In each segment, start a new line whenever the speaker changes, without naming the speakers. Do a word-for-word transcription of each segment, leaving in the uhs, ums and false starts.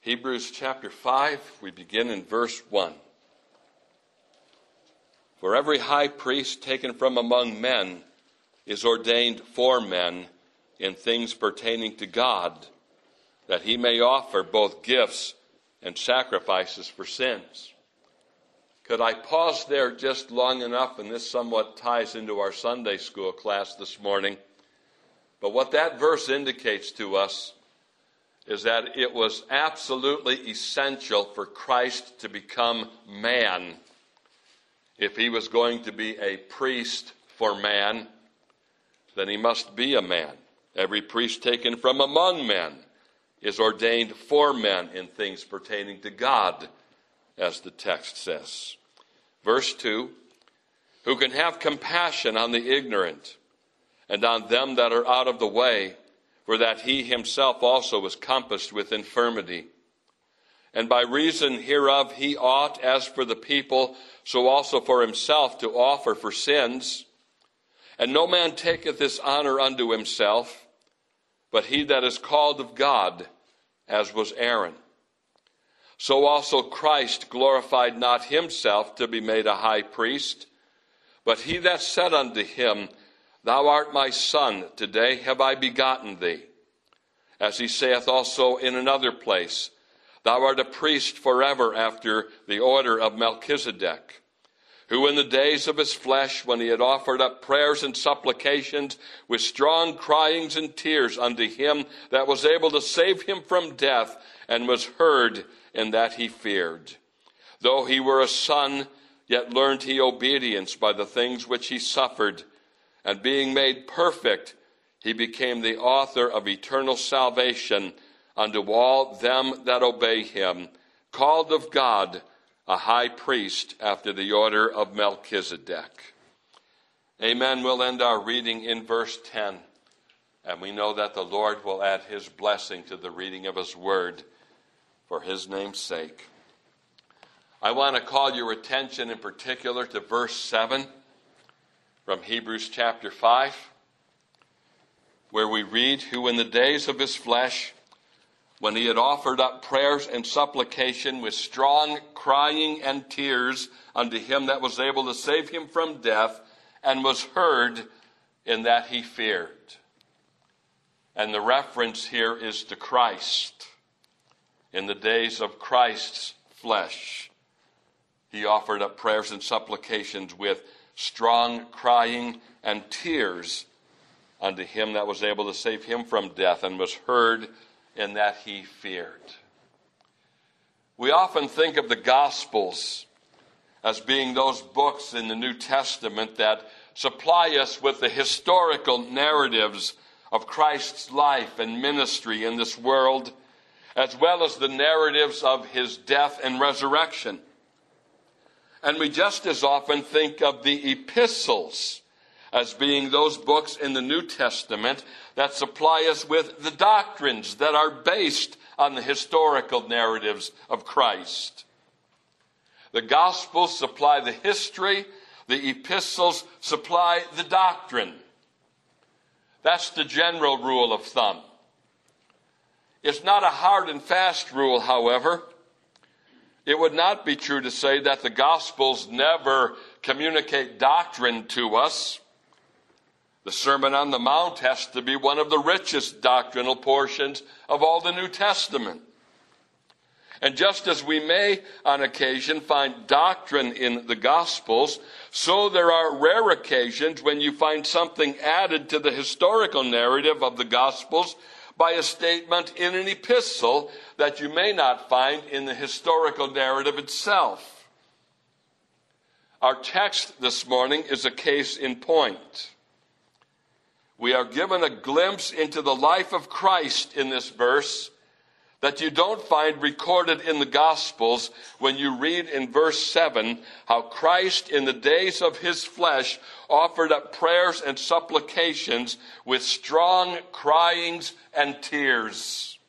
Hebrews chapter five, we begin in verse one. For every high priest taken from among men is ordained for men in things pertaining to God, that he may offer both gifts and sacrifices for sins. Could I pause there just long enough, and this somewhat ties into our Sunday school class this morning. But what that verse indicates to us is that it was absolutely essential for Christ to become man. If he was going to be a priest for man, then he must be a man. Every priest taken from among men is ordained for men in things pertaining to God, as the text says. Verse two, who can have compassion on the ignorant and on them that are out of the way, for that he himself also was compassed with infirmity. And by reason hereof he ought, as for the people, so also for himself, to offer for sins. And no man taketh this honor unto himself, but he that is called of God, as was Aaron. So also Christ glorified not himself to be made a high priest, but he that said unto him, Thou art my son, today have I begotten thee. As he saith also in another place, Thou art a priest forever after the order of Melchizedek, who in the days of his flesh, when he had offered up prayers and supplications with strong cryings and tears unto him that was able to save him from death, and was heard in that he feared. Though he were a son, yet learned he obedience by the things which he suffered, and being made perfect, he became the author of eternal salvation unto all them that obey him, called of God, a high priest after the order of Melchizedek. Amen. We'll end our reading in verse ten, and we know that the Lord will add his blessing to the reading of his word for his name's sake. I want to call your attention in particular to verse seven from Hebrews chapter five, where we read, who in the days of his flesh, when he had offered up prayers and supplication with strong crying and tears unto him that was able to save him from death, and was heard in that he feared. And the reference here is to Christ. In the days of Christ's flesh, he offered up prayers and supplications with strong crying and tears unto him that was able to save him from death, and was heard in that he feared. We often think of the Gospels as being those books in the New Testament that supply us with the historical narratives of Christ's life and ministry in this world, as well as the narratives of his death and resurrection. And we just as often think of the epistles as being those books in the New Testament that supply us with the doctrines that are based on the historical narratives of Christ. The Gospels supply the history, the epistles supply the doctrine. That's the general rule of thumb. It's not a hard and fast rule, however. It would not be true to say that the Gospels never communicate doctrine to us. The Sermon on the Mount has to be one of the richest doctrinal portions of all the New Testament. And just as we may, on occasion, find doctrine in the Gospels, so there are rare occasions when you find something added to the historical narrative of the Gospels by a statement in an epistle that you may not find in the historical narrative itself. Our text this morning is a case in point. We are given a glimpse into the life of Christ in this verse that you don't find recorded in the Gospels when you read in verse seven how Christ in the days of his flesh offered up prayers and supplications with strong cryings and tears.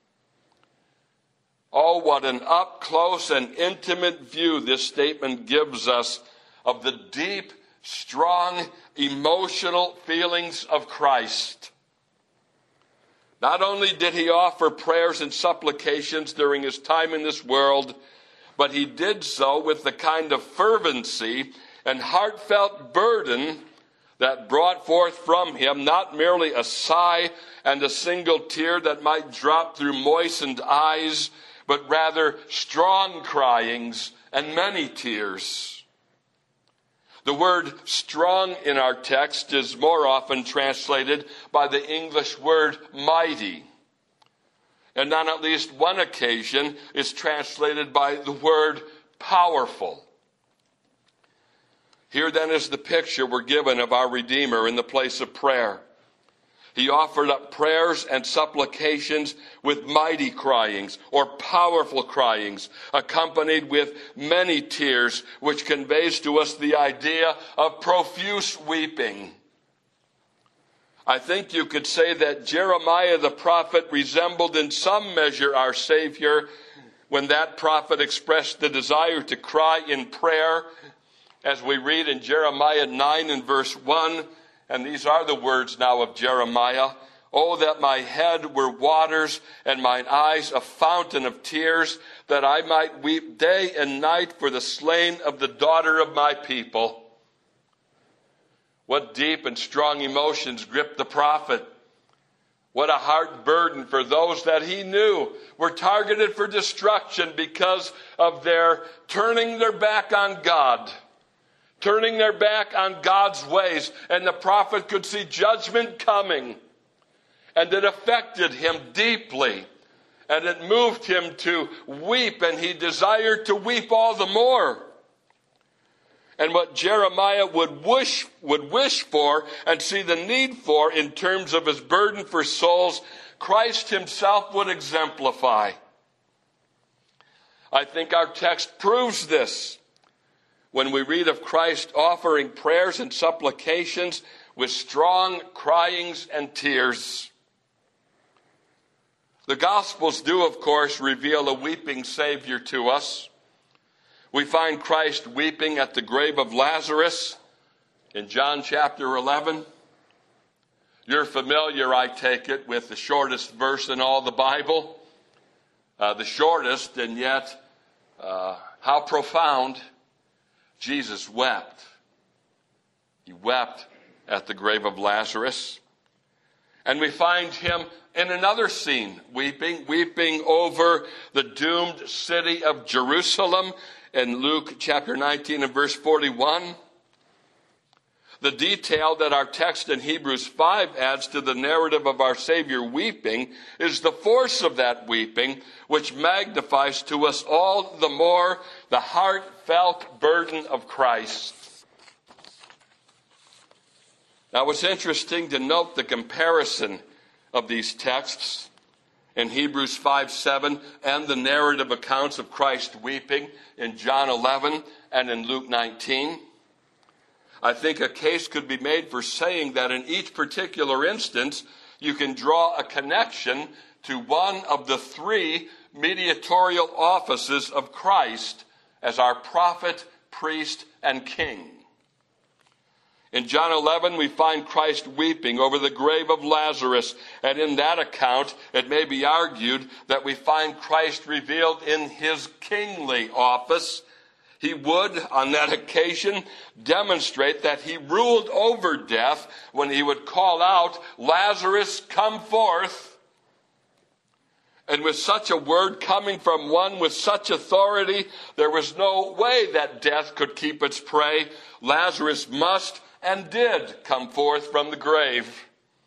Oh, what an up-close and intimate view this statement gives us of the deep, strong, emotional feelings of Christ. Not only did he offer prayers and supplications during his time in this world, but he did so with the kind of fervency and heartfelt burden that brought forth from him not merely a sigh and a single tear that might drop through moistened eyes, but rather strong cryings and many tears. The word strong in our text is more often translated by the English word mighty. And on at least one occasion is translated by the word powerful. Here then is the picture we're given of our Redeemer in the place of prayer. He offered up prayers and supplications with mighty cryings or powerful cryings, accompanied with many tears, which conveys to us the idea of profuse weeping. I think you could say that Jeremiah the prophet resembled in some measure our Savior when that prophet expressed the desire to cry in prayer, as we read in Jeremiah nine and verse one, and these are the words now of Jeremiah. Oh, that my head were waters and mine eyes a fountain of tears, that I might weep day and night for the slain of the daughter of my people. What deep and strong emotions gripped the prophet. What a heart burden for those that he knew were targeted for destruction because of their turning their back on God. Turning their back on God's ways. And the prophet could see judgment coming. And it affected him deeply. And it moved him to weep. And he desired to weep all the more. And what Jeremiah would wish, would wish for and see the need for in terms of his burden for souls, Christ himself would exemplify. I think our text proves this. When we read of Christ offering prayers and supplications with strong cryings and tears. The Gospels do, of course, reveal a weeping Savior to us. We find Christ weeping at the grave of Lazarus in John chapter eleven. You're familiar, I take it, with the shortest verse in all the Bible. Uh, the shortest, and yet uh, how profound. Jesus wept. He wept at the grave of Lazarus. And we find him in another scene, weeping, weeping over the doomed city of Jerusalem in Luke chapter nineteen and verse forty-one. The detail that our text in Hebrews five adds to the narrative of our Savior weeping is the force of that weeping, which magnifies to us all the more the heartfelt burden of Christ. Now, it's interesting to note the comparison of these texts in Hebrews five seven and the narrative accounts of Christ weeping in John eleven and in Luke nineteen. I think a case could be made for saying that in each particular instance, you can draw a connection to one of the three mediatorial offices of Christ as our prophet, priest, and king. In John eleven, we find Christ weeping over the grave of Lazarus, and in that account, it may be argued that we find Christ revealed in his kingly office. He would, on that occasion, demonstrate that he ruled over death when he would call out, "Lazarus, come forth." And with such a word coming from one with such authority, there was no way that death could keep its prey. Lazarus must and did come forth from the grave.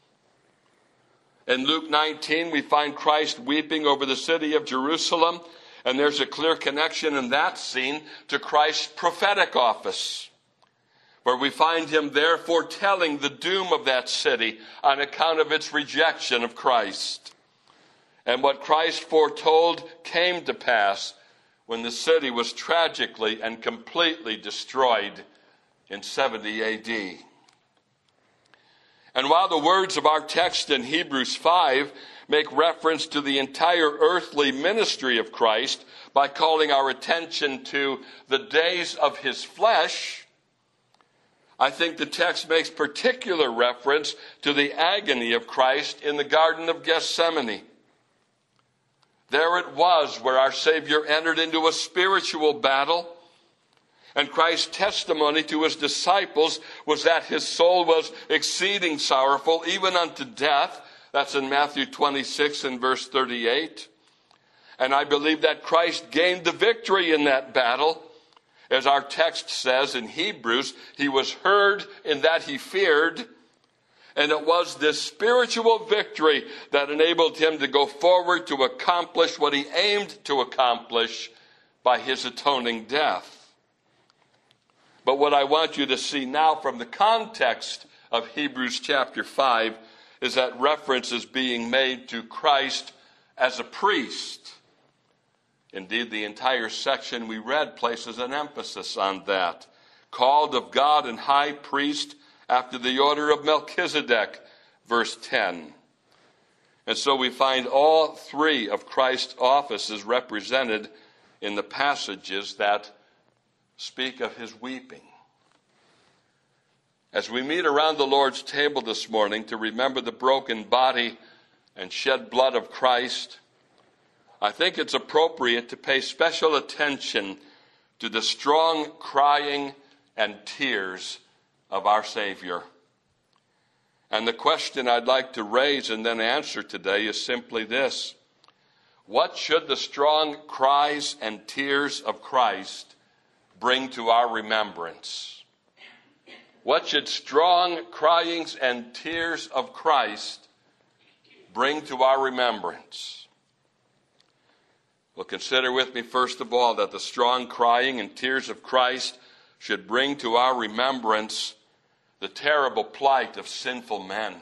In Luke nineteen, we find Christ weeping over the city of Jerusalem. And there's a clear connection in that scene to Christ's prophetic office, where we find him there foretelling the doom of that city on account of its rejection of Christ. And what Christ foretold came to pass when the city was tragically and completely destroyed in seventy A D. And while the words of our text in Hebrews five make reference to the entire earthly ministry of Christ by calling our attention to the days of his flesh, I think the text makes particular reference to the agony of Christ in the Garden of Gethsemane. There it was where our Savior entered into a spiritual battle, and Christ's testimony to his disciples was that his soul was exceeding sorrowful, even unto death. That's in Matthew twenty-six and verse thirty-eight. And I believe that Christ gained the victory in that battle. As our text says in Hebrews, he was heard in that he feared. And it was this spiritual victory that enabled him to go forward to accomplish what he aimed to accomplish by his atoning death. But what I want you to see now from the context of Hebrews chapter five is that reference is being made to Christ as a priest. Indeed, the entire section we read places an emphasis on that. Called of God and high priest after the order of Melchizedek, verse ten. And so we find all three of Christ's offices represented in the passages that speak of his weeping. As we meet around the Lord's table this morning to remember the broken body and shed blood of Christ, I think it's appropriate to pay special attention to the strong crying and tears of our Savior. And the question I'd like to raise and then answer today is simply this: what should the strong cries and tears of Christ bring to our remembrance? What should strong cryings and tears of Christ bring to our remembrance? Well, consider with me, first of all, that the strong crying and tears of Christ should bring to our remembrance the terrible plight of sinful men.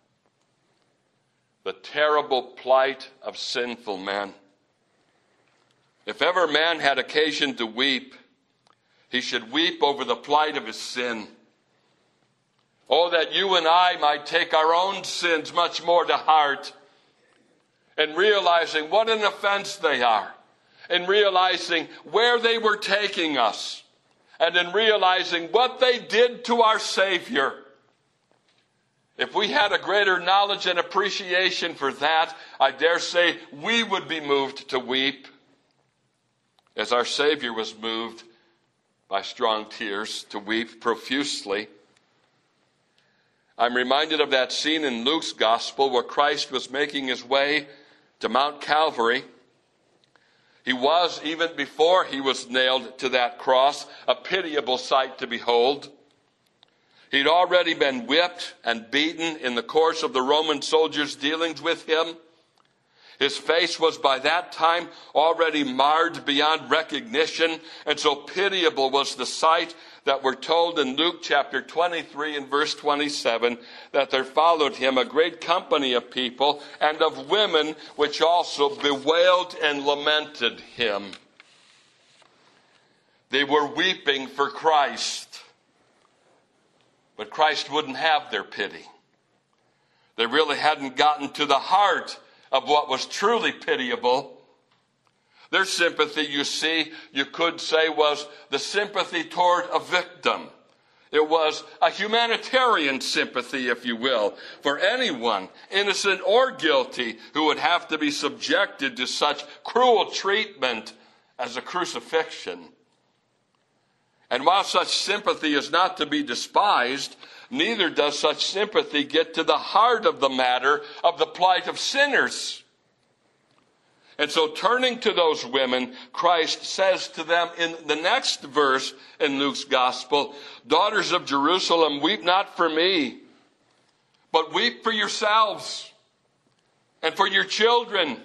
The terrible plight of sinful men. If ever man had occasion to weep, he should weep over the plight of his sin. Oh, that you and I might take our own sins much more to heart, and realizing what an offense they are, and realizing where they were taking us, and in realizing what they did to our Savior. If we had a greater knowledge and appreciation for that, I dare say we would be moved to weep, as our Savior was moved by strong tears to weep profusely. I'm reminded of that scene in Luke's gospel where Christ was making his way to Mount Calvary. He was, even before he was nailed to that cross, a pitiable sight to behold. He'd already been whipped and beaten in the course of the Roman soldiers' dealings with him. His face was by that time already marred beyond recognition, and so pitiable was the sight that we're told in Luke chapter twenty-three and verse twenty-seven that there followed him a great company of people and of women, which also bewailed and lamented him. They were weeping for Christ, but Christ wouldn't have their pity. They really hadn't gotten to the heart of what was truly pitiable. Their sympathy, you see, you could say, was the sympathy toward a victim. It was a humanitarian sympathy, if you will, for anyone, innocent or guilty, who would have to be subjected to such cruel treatment as a crucifixion. And while such sympathy is not to be despised, neither does such sympathy get to the heart of the matter of the plight of sinners. And so turning to those women, Christ says to them in the next verse in Luke's gospel, "Daughters of Jerusalem, weep not for me, but weep for yourselves and for your children."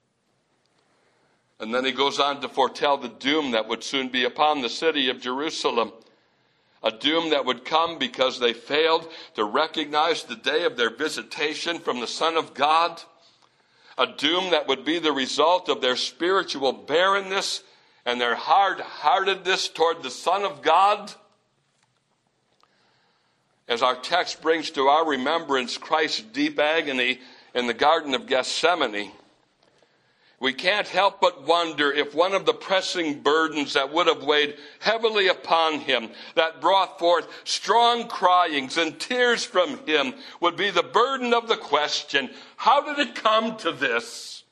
And then he goes on to foretell the doom that would soon be upon the city of Jerusalem. A doom that would come because they failed to recognize the day of their visitation from the Son of God. A doom that would be the result of their spiritual barrenness and their hard-heartedness toward the Son of God. As our text brings to our remembrance Christ's deep agony in the Garden of Gethsemane, we can't help but wonder if one of the pressing burdens that would have weighed heavily upon him, that brought forth strong cryings and tears from him, would be the burden of the question, how did it come to this?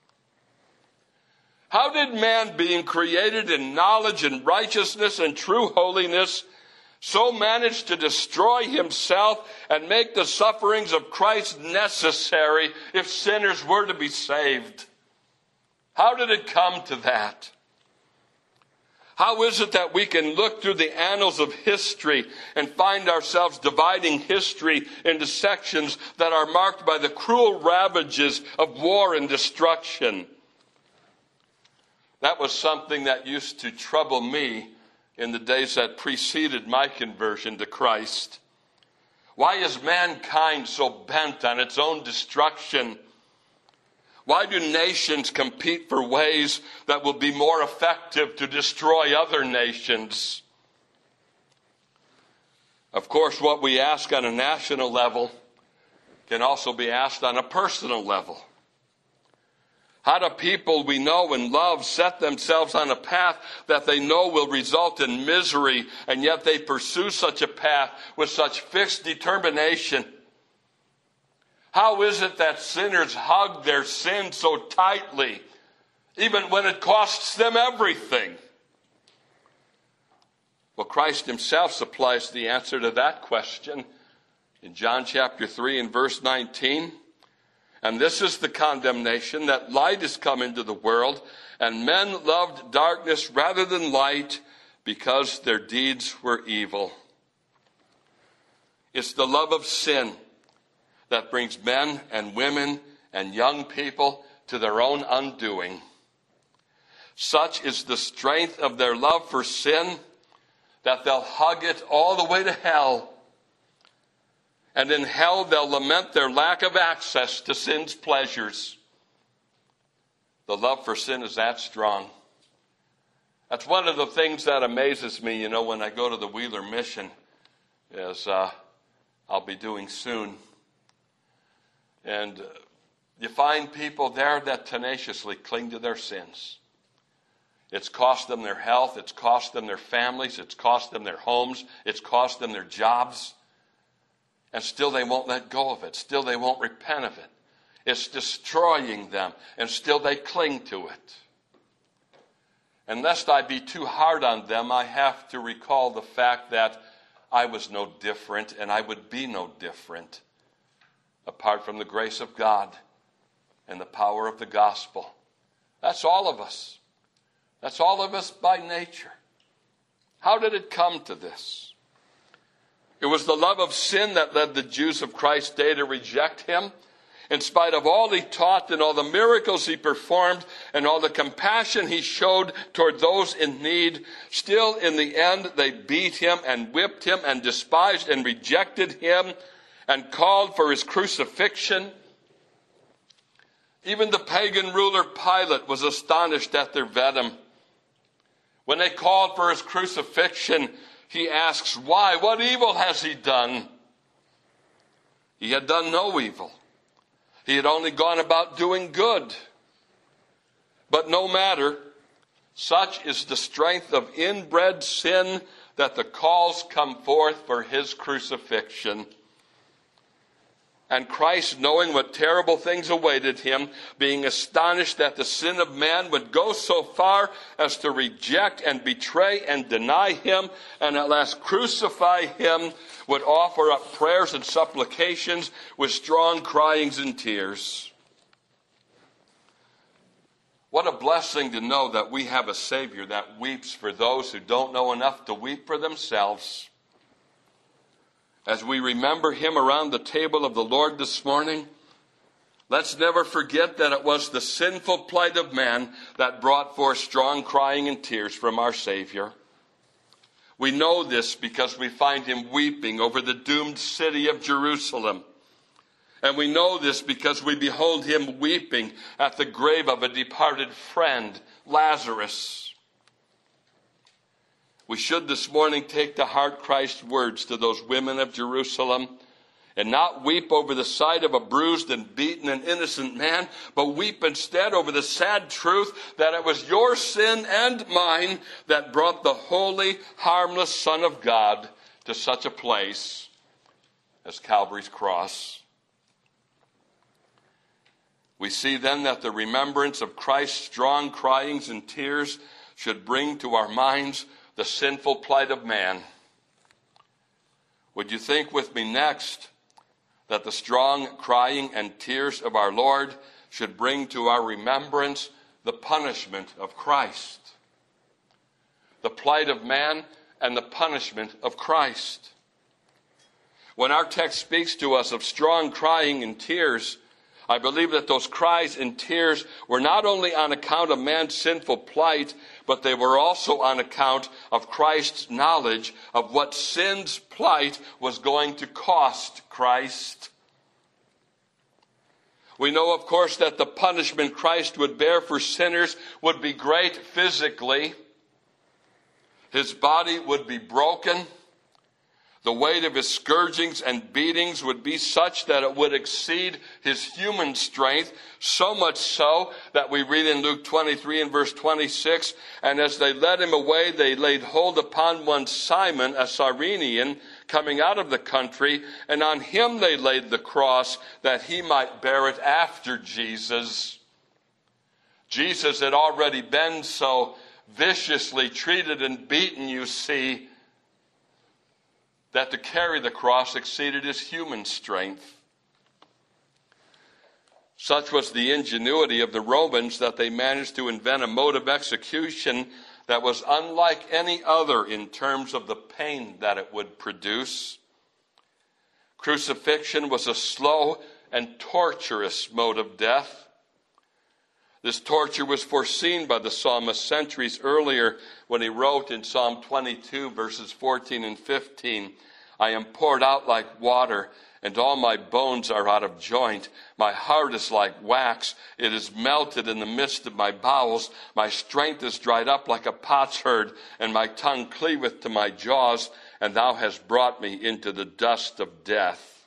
How did man, being created in knowledge and righteousness and true holiness, so manage to destroy himself and make the sufferings of Christ necessary if sinners were to be saved? How did it come to that? How is it that we can look through the annals of history and find ourselves dividing history into sections that are marked by the cruel ravages of war and destruction? That was something that used to trouble me in the days that preceded my conversion to Christ. Why is mankind so bent on its own destruction? Why do nations compete for ways that will be more effective to destroy other nations? Of course, what we ask on a national level can also be asked on a personal level. How do people we know and love set themselves on a path that they know will result in misery, and yet they pursue such a path with such fixed determination? How is it that sinners hug their sin so tightly, even when it costs them everything? Well, Christ himself supplies the answer to that question in John chapter three and verse nineteen. And this is the condemnation, that light is come into the world, and men loved darkness rather than light, because their deeds were evil. It's the love of sin that brings men and women and young people to their own undoing. Such is the strength of their love for sin that they'll hug it all the way to hell. And in hell they'll lament their lack of access to sin's pleasures. The love for sin is that strong. That's one of the things that amazes me, you know, when I go to the Wheeler Mission, as uh, I'll be doing soon. And uh, you find people there that tenaciously cling to their sins. It's cost them their health. It's cost them their families. It's cost them their homes. It's cost them their jobs. And still they won't let go of it. Still they won't repent of it. It's destroying them. And still they cling to it. And lest I be too hard on them, I have to recall the fact that I was no different, and I would be no different apart from the grace of God and the power of the gospel. That's all of us. That's all of us by nature. How did it come to this? It was the love of sin that led the Jews of Christ's day to reject him. In spite of all he taught and all the miracles he performed and all the compassion he showed toward those in need, still in the end they beat him and whipped him and despised and rejected him and called for his crucifixion. Even the pagan ruler Pilate was astonished at their venom. When they called for his crucifixion, he asks, why? What evil has he done? He had done no evil. He had only gone about doing good. But no matter, such is the strength of inbred sin that the calls come forth for his crucifixion. And Christ, knowing what terrible things awaited him, being astonished that the sin of man would go so far as to reject and betray and deny him, and at last crucify him, would offer up prayers and supplications with strong cryings and tears. What a blessing to know that we have a Savior that weeps for those who don't know enough to weep for themselves. As we remember him around the table of the Lord this morning, let's never forget that it was the sinful plight of man that brought forth strong crying and tears from our Savior. We know this because we find him weeping over the doomed city of Jerusalem. And we know this because we behold him weeping at the grave of a departed friend, Lazarus. We should this morning take to heart Christ's words to those women of Jerusalem and not weep over the sight of a bruised and beaten and innocent man, but weep instead over the sad truth that it was your sin and mine that brought the holy, harmless Son of God to such a place as Calvary's cross. We see then that the remembrance of Christ's strong cryings and tears should bring to our minds the sinful plight of man. Would you think with me next that the strong crying and tears of our Lord should bring to our remembrance the punishment of Christ? The plight of man and the punishment of Christ. When our text speaks to us of strong crying and tears, I believe that those cries and tears were not only on account of man's sinful plight, but they were also on account of Christ's knowledge of what sin's plight was going to cost Christ. We know, of course, that the punishment Christ would bear for sinners would be great physically. His body would be broken. The weight of his scourgings and beatings would be such that it would exceed his human strength, so much so that we read in Luke twenty-three and verse twenty-six, and as they led him away, they laid hold upon one Simon, a Cyrenian, coming out of the country, and on him they laid the cross that he might bear it after Jesus. Jesus had already been so viciously treated and beaten, you see, that to carry the cross exceeded his human strength. Such was the ingenuity of the Romans that they managed to invent a mode of execution that was unlike any other in terms of the pain that it would produce. Crucifixion was a slow and torturous mode of death. This torture was foreseen by the psalmist centuries earlier when he wrote in Psalm twenty-two, verses fourteen and fifteen, I am poured out like water, and all my bones are out of joint. My heart is like wax. It is melted in the midst of my bowels. My strength is dried up like a potsherd, and my tongue cleaveth to my jaws, and thou hast brought me into the dust of death.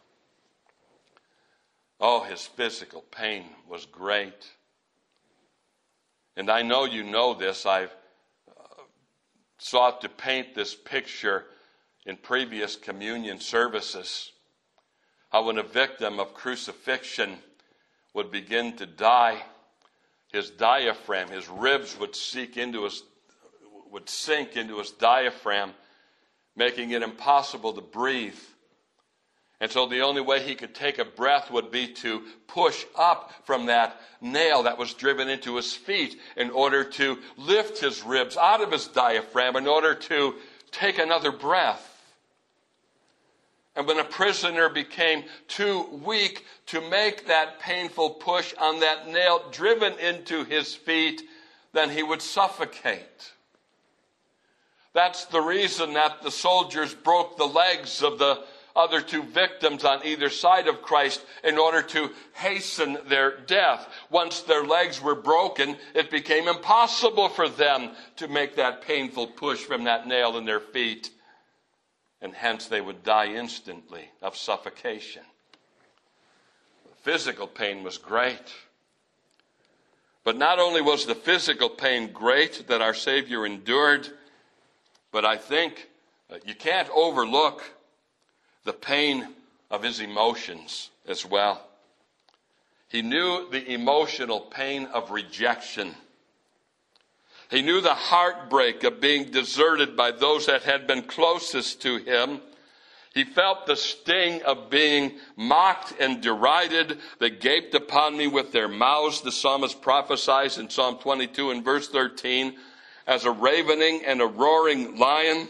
Oh, his physical pain was great. And I know you know this. I've uh, sought to paint this picture in previous communion services. How when a victim of crucifixion would begin to die, his diaphragm, his ribs would sink into his, would sink into his diaphragm, making it impossible to breathe. And so the only way he could take a breath would be to push up from that nail that was driven into his feet in order to lift his ribs out of his diaphragm in order to take another breath. And when a prisoner became too weak to make that painful push on that nail driven into his feet, then he would suffocate. That's the reason that the soldiers broke the legs of the other two victims on either side of Christ in order to hasten their death. Once their legs were broken, it became impossible for them to make that painful push from that nail in their feet. And hence they would die instantly of suffocation. Physical pain was great. But not only was the physical pain great that our Savior endured, but I think you can't overlook the pain of his emotions as well. He knew the emotional pain of rejection. He knew the heartbreak of being deserted by those that had been closest to him. He felt the sting of being mocked and derided. They gaped upon me with their mouths, the psalmist prophesies in Psalm twenty-two and verse thirteen, as a ravening and a roaring lion.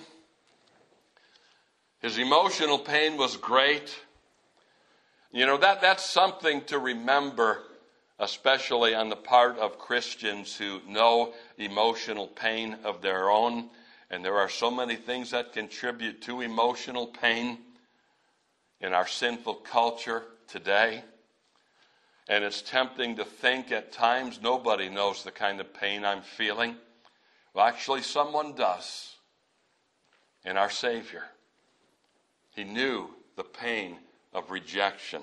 His emotional pain was great. You know, that, that's something to remember, especially on the part of Christians who know emotional pain of their own. And there are so many things that contribute to emotional pain in our sinful culture today. And it's tempting to think at times nobody knows the kind of pain I'm feeling. Well, actually, someone does. In our Savior. He knew the pain of rejection.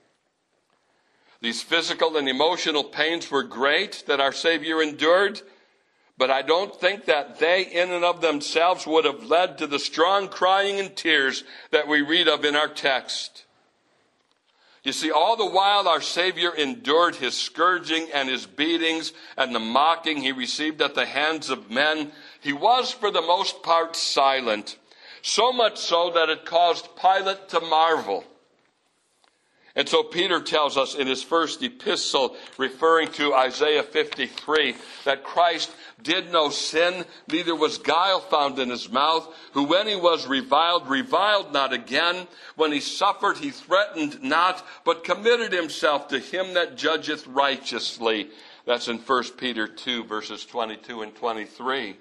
These physical and emotional pains were great that our Savior endured, but I don't think that they in and of themselves would have led to the strong crying and tears that we read of in our text. You see, all the while our Savior endured his scourging and his beatings and the mocking he received at the hands of men, he was for the most part silent, so much so that it caused Pilate to marvel. And so Peter tells us in his first epistle, referring to Isaiah fifty-three, that Christ did no sin, neither was guile found in his mouth, who when he was reviled, reviled not again. When he suffered, he threatened not, but committed himself to him that judgeth righteously. That's in First Peter two, verses twenty-two and twenty-three.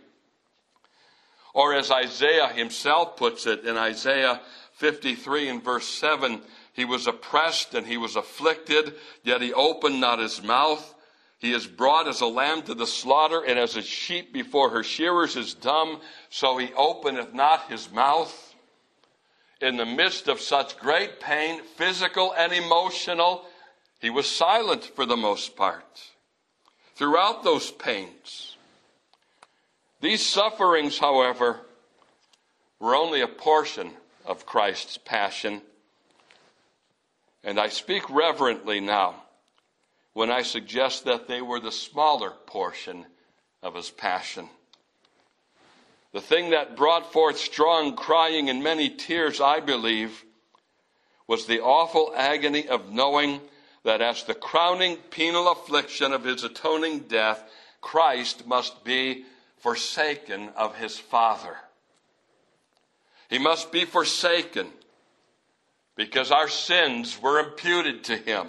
Or as Isaiah himself puts it in Isaiah fifty-three and verse seven, he was oppressed and he was afflicted, yet he opened not his mouth. He is brought as a lamb to the slaughter, and as a sheep before her shearers is dumb, so he openeth not his mouth. In the midst of such great pain, physical and emotional, he was silent for the most part. Throughout those pains. These sufferings, however, were only a portion of Christ's passion. And I speak reverently now when I suggest that they were the smaller portion of his passion. The thing that brought forth strong crying and many tears, I believe, was the awful agony of knowing that as the crowning penal affliction of his atoning death, Christ must be forsaken of his Father. He must be forsaken because our sins were imputed to him.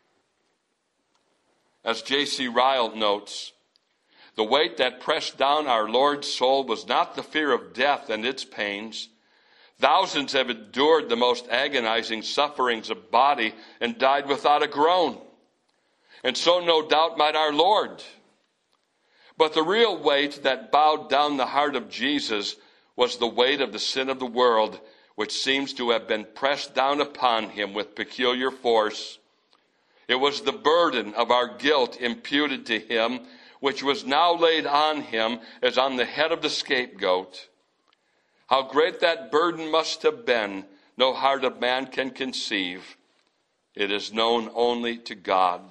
As J C Ryle notes, the weight that pressed down our Lord's soul was not the fear of death and its pains. Thousands have endured the most agonizing sufferings of body and died without a groan. And so no doubt might our Lord. But the real weight that bowed down the heart of Jesus was the weight of the sin of the world, which seems to have been pressed down upon him with peculiar force. It was the burden of our guilt imputed to him, which was now laid on him as on the head of the scapegoat. How great that burden must have been, no heart of man can conceive. It is known only to God.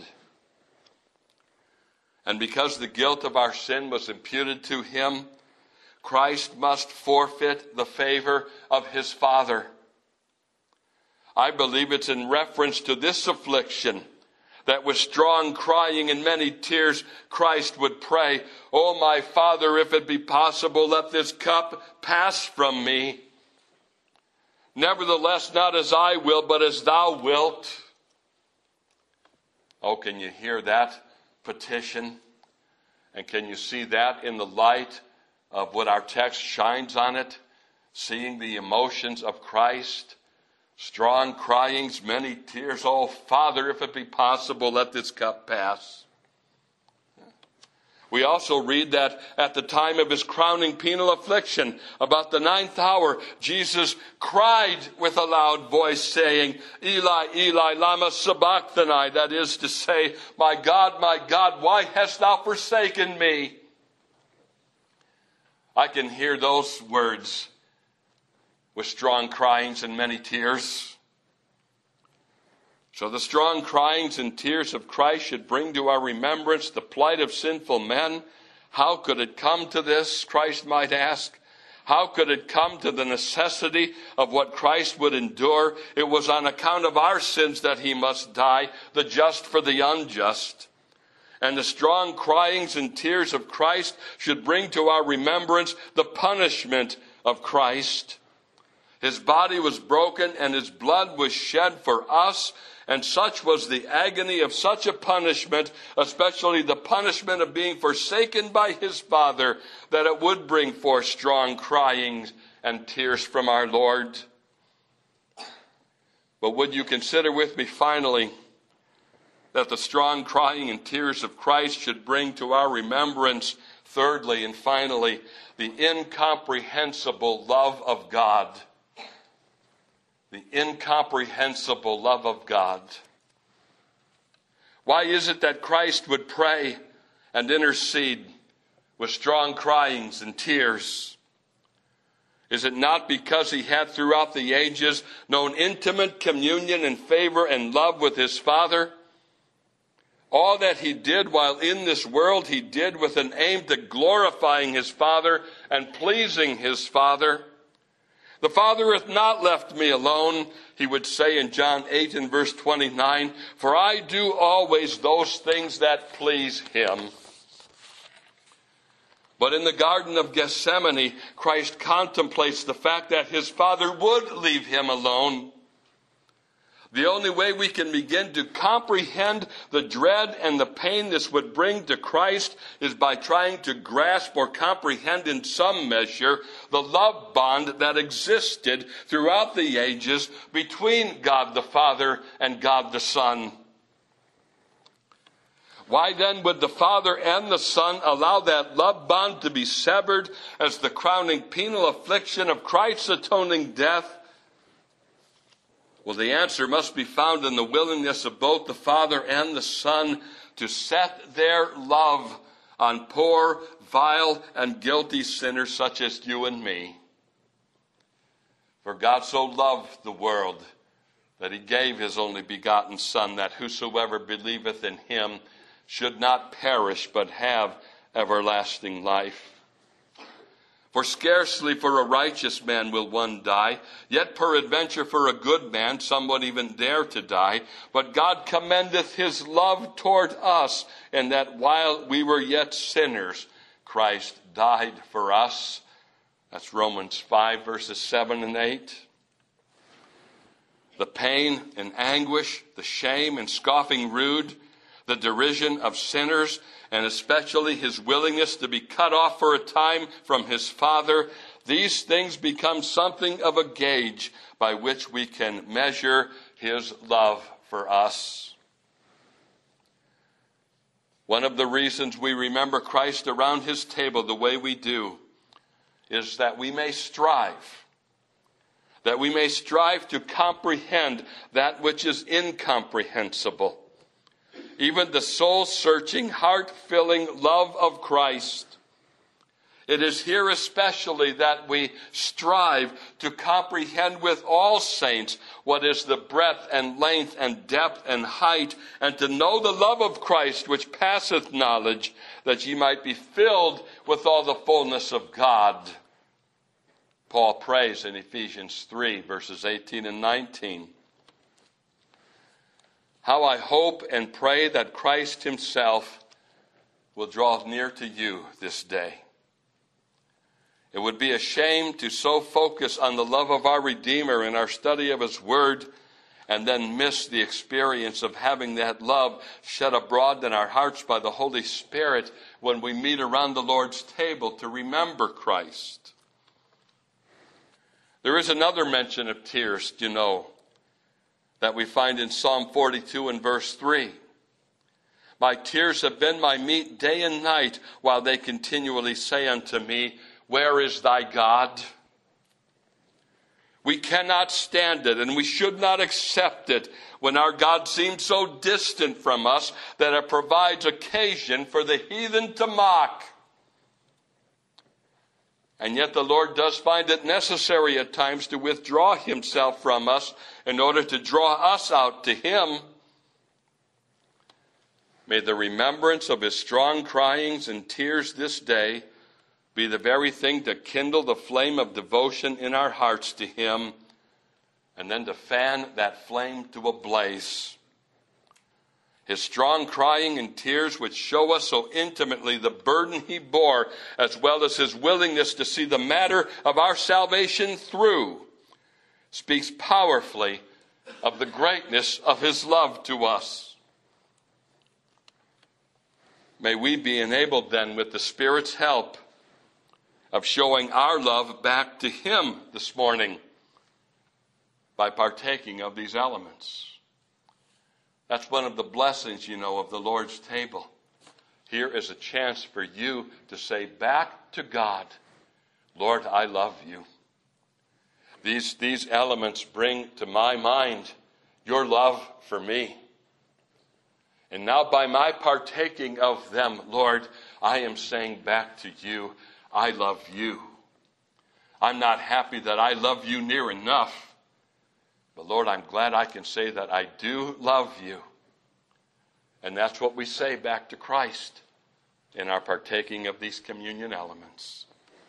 And because the guilt of our sin was imputed to him, Christ must forfeit the favor of his Father. I believe it's in reference to this affliction that with strong crying and many tears, Christ would pray, "Oh, my Father, if it be possible, let this cup pass from me. Nevertheless, not as I will, but as thou wilt." Oh, can you hear that petition? And can you see that in the light of what our text shines on it? Seeing the emotions of Christ, strong cryings, many tears. "Oh, Father, if it be possible, let this cup pass." We also read that at the time of his crowning penal affliction, about the ninth hour, Jesus cried with a loud voice, saying, "Eli, Eli, lama sabachthani," that is to say, "My God, my God, why hast thou forsaken me?" I can hear those words with strong cryings and many tears. So the strong cryings and tears of Christ should bring to our remembrance the plight of sinful men. How could it come to this, Christ might ask? How could it come to the necessity of what Christ would endure? It was on account of our sins that he must die, the just for the unjust. And the strong cryings and tears of Christ should bring to our remembrance the punishment of Christ. His body was broken and his blood was shed for us. And such was the agony of such a punishment, especially the punishment of being forsaken by his Father, that it would bring forth strong crying and tears from our Lord. But would you consider with me finally that the strong crying and tears of Christ should bring to our remembrance, thirdly and finally, the incomprehensible love of God. the incomprehensible love of God. Why is it that Christ would pray and intercede with strong cryings and tears? Is it not because he had throughout the ages known intimate communion and favor and love with his Father? All that he did while in this world, he did with an aim to glorifying his Father and pleasing his Father. The Father hath not left me alone, he would say in John eight and verse twenty-nine, for I do always those things that please him. But in the Garden of Gethsemane, Christ contemplates the fact that his Father would leave him alone. The only way we can begin to comprehend the dread and the pain this would bring to Christ is by trying to grasp or comprehend in some measure the love bond that existed throughout the ages between God the Father and God the Son. Why then would the Father and the Son allow that love bond to be severed as the crowning penal affliction of Christ's atoning death? Well, the answer must be found in the willingness of both the Father and the Son to set their love on poor, vile, and guilty sinners such as you and me. For God so loved the world that he gave his only begotten Son, that whosoever believeth in him should not perish, but have everlasting life. For scarcely for a righteous man will one die, yet peradventure for a good man some would even dare to die. But God commendeth his love toward us, in that while we were yet sinners, Christ died for us. That's Romans five, verses seven and eight. The pain and anguish, the shame and scoffing rude, the derision of sinners, and especially his willingness to be cut off for a time from his Father, these things become something of a gauge by which we can measure his love for us. One of the reasons we remember Christ around his table the way we do is that we may strive, that we may strive to comprehend that which is incomprehensible. Even the soul-searching, heart-filling love of Christ. It is here especially that we strive to comprehend with all saints what is the breadth and length and depth and height, and to know the love of Christ which passeth knowledge, that ye might be filled with all the fullness of God. Paul prays in Ephesians three, verses eighteen and nineteen. How I hope and pray that Christ himself will draw near to you this day. It would be a shame to so focus on the love of our Redeemer in our study of his word and then miss the experience of having that love shed abroad in our hearts by the Holy Spirit when we meet around the Lord's table to remember Christ. There is another mention of tears, you know, that we find in Psalm forty-two and verse three. My tears have been my meat day and night, while they continually say unto me, where is thy God? We cannot stand it, and we should not accept it when our God seems so distant from us that it provides occasion for the heathen to mock. And yet the Lord does find it necessary at times to withdraw himself from us in order to draw us out to him. May the remembrance of his strong cryings and tears this day be the very thing to kindle the flame of devotion in our hearts to him, and then to fan that flame to a blaze. His strong crying and tears, which show us so intimately the burden he bore, as well as his willingness to see the matter of our salvation through, speaks powerfully of the greatness of his love to us. May we be enabled then, with the Spirit's help, of showing our love back to him this morning by partaking of these elements. That's one of the blessings, you know, of the Lord's table. Here is a chance for you to say back to God, Lord, I love you. These, these elements bring to my mind your love for me. And now by my partaking of them, Lord, I am saying back to you, I love you. I'm not happy that I love you near enough. But Lord, I'm glad I can say that I do love you. And that's what we say back to Christ in our partaking of these communion elements.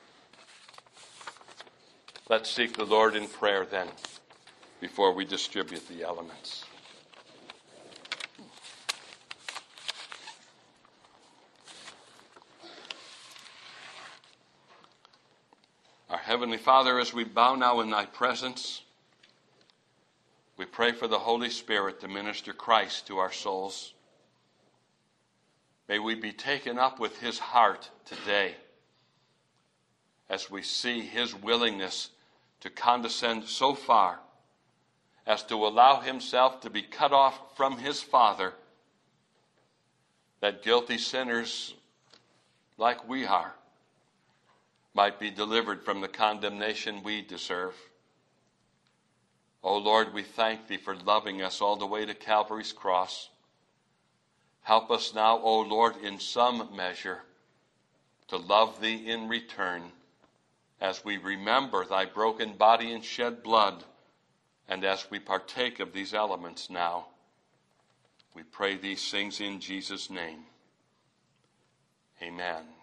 Let's seek the Lord in prayer then, before we distribute the elements. Our Heavenly Father, as we bow now in thy presence, we pray for the Holy Spirit to minister Christ to our souls. May we be taken up with his heart today as we see his willingness to condescend so far as to allow himself to be cut off from his Father, that guilty sinners like we are might be delivered from the condemnation we deserve. Oh Lord, we thank thee for loving us all the way to Calvary's cross. Help us now, O Lord, in some measure to love thee in return as we remember thy broken body and shed blood, and as we partake of these elements now. We pray these things in Jesus' name. Amen.